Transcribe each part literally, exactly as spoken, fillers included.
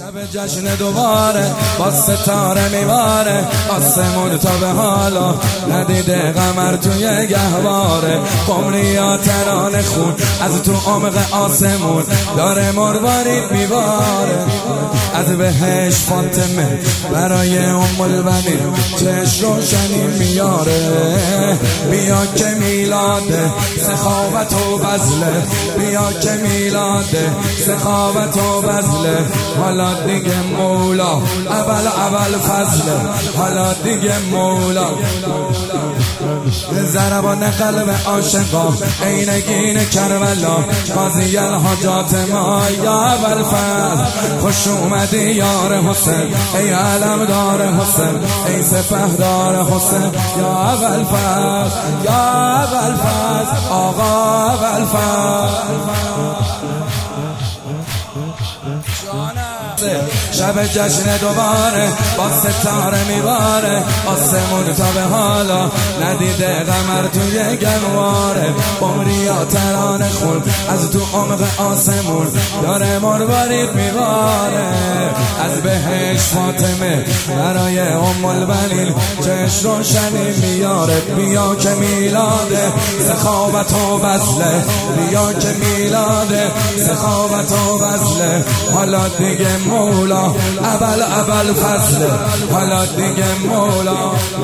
شب جشن دوباره با ستاره میواره آسمون تا به حالا ندیده قمر توی گهواره قمریا ترانه خون از تو عمق آسمون داره مروارید میباره از بهش فاطمه برای ام البنین چش روشنی میاره بیا که میلاده سخاوت و بذله بیا که میلاده سخاوت و بذله حالا دیگه مولا اول اول فضله حالا دیگه مولا ضربان قلب عاشقا عینگین کربلا قاضی الحاجات ما یا اول فضل خوش اومدی یار حسین ای علمدار حسین ای سپهدار حسین یا اول فضل یا اول فضل آقا اول فضل شب جشن دوباره با ستاره میباره آسمون تا به حالا ندیده قمر توی گنواره قمریا ترانه خون از تو عمق آسمون داره مروارید میباره از بهش فاطمه برای ام البنین چش روشنی میاره بیا که میلاده سخاوت و بذله بیا که میلاده سخاوت و بذله حالا دیگه مولا اول اول فضله حالا دیگه مولا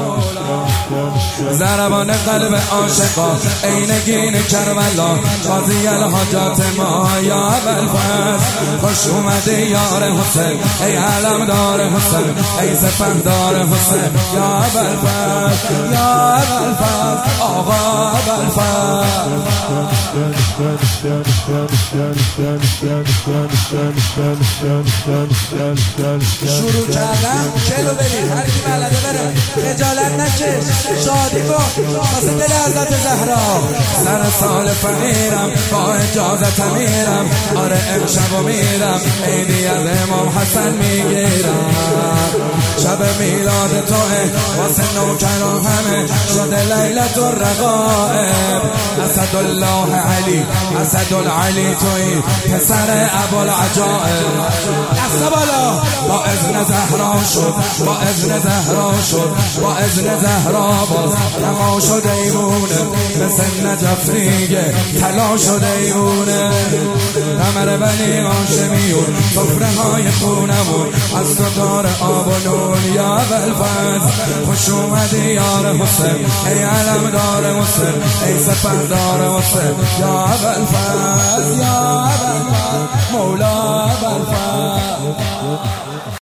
ضربان قلب عاشقا عینگین کربلا قاضی الحاجات ما یا اول فضل خوش اومدی یار حسین ای علمدار حسین ای سپهدار حسین یا اول فضل یا اول فضل آقا اول فضل شروع کردم چلو برید هر کی بلده بره خجالت نکش شادی کن واسه دل حضرت زهرا سر سال فقیرم با اجازت امیرم آره امشب و میرم عیدی از امام حسن میگیرم شب میلاد توه واسه نوکران همه شده لیلت الرقائب اسدالله علی اسدالعلی توی پسر ابوالعجائب دست بالا با اذن زهرا شد با اذن زهرا شد با اذن زهرا باز نما شد ایمونه مثل نجف ریگه طلا شد ایمونه قمر بنی هاشمیون سفره های خونمون از تو دار آب و نون یا اول فضل خوش اومدی یار حسین ای علمدار حسین ای سپهدار حسین یا اول فضل یا اول فضل مولا اول فضل